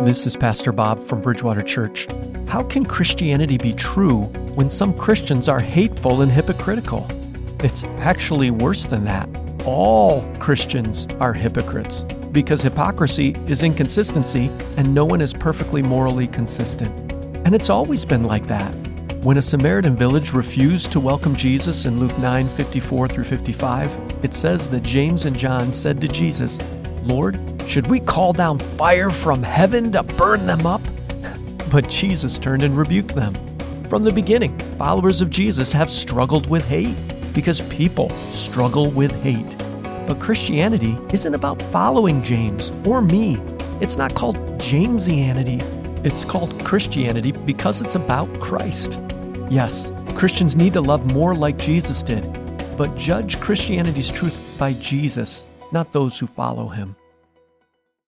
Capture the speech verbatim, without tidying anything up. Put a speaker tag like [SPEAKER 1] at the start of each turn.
[SPEAKER 1] This is Pastor Bob from Bridgewater Church. How can Christianity be true when some Christians are hateful and hypocritical? It's actually worse than that. All Christians are hypocrites because hypocrisy is inconsistency and no one is perfectly morally consistent. And it's always been like that. When a Samaritan village refused to welcome Jesus in Luke nine fifty-four through fifty-five, it says that James and John said to Jesus, "Lord, should we call down fire from heaven to burn them up?" But Jesus turned and rebuked them. From the beginning, followers of Jesus have struggled with hate because people struggle with hate. But Christianity isn't about following James or me. It's not called Jamesianity. It's called Christianity because it's about Christ. Yes, Christians need to love more like Jesus did, but judge Christianity's truth by Jesus, not those who follow him.